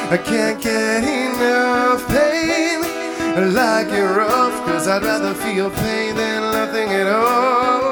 I can't get enough pain. I like it rough, 'cause I'd rather feel pain than nothing at all.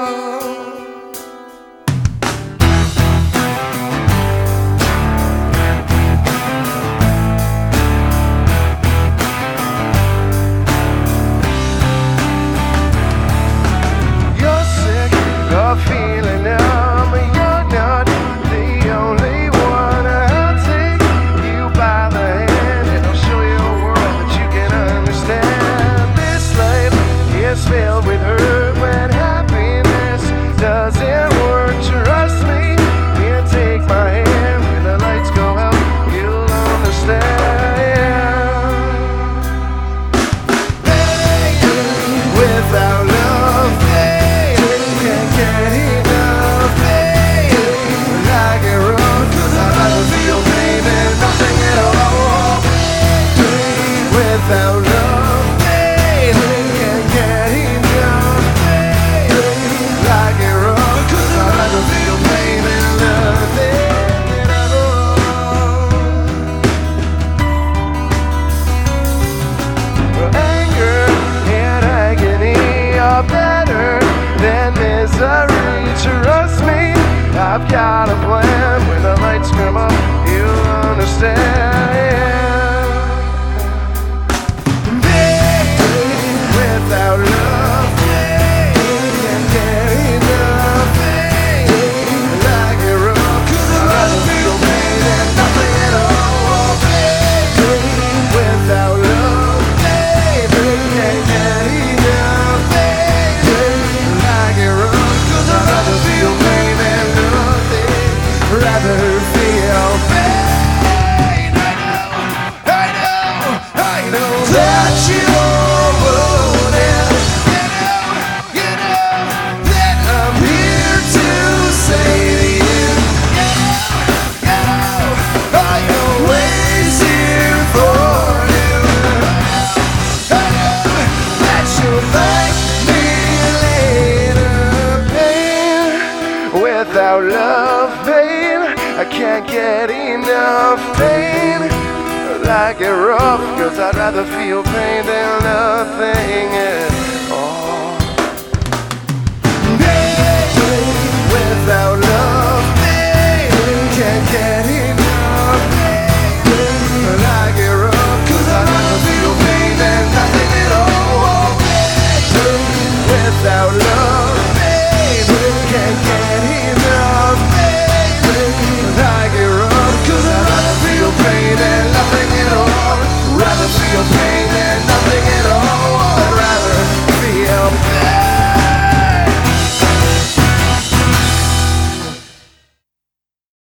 You're sick of feeling numb. You're not the only one. I'll take you by the hand and I'll show you a world that you can understand. This life is filled with hurt when happiness doesn't work. Trust me, you take my hand when the lights go out, you'll understand. Pain without love, pain can't get enough. Pain like it rough, 'cause I'd rather feel pain than nothing at all. Pain without love, pain can't get enough. Pain like it rough, 'cause I'd rather feel pain than nothing at all. Anger and agony are better than misery. Trust me, I've got a plan. When the lights come up, you'll understand. Pain without love, pain can't get enough. Pain like it rough, 'cause I'd rather feel pain than nothing at all. Pain without love, pain can't get enough. Pain like it rough, 'cause I'd rather feel pain than nothing. Rather feel pain. I know that you won't, and you know that I'm here to say to you, I'm always here for you. I know that you'll thank me later. Pain without love, pain, I can't get enough. Pain like it rough, 'cause I'd rather feel pain than nothing at all. Pain without love, pain can't get enough. Pain like it rough, 'cause I'd rather feel pain than nothing at all. Pain without love, pain can't get enough. Pain like it rough, 'cause I'd rather feel pain than nothing at all. Rather feel pain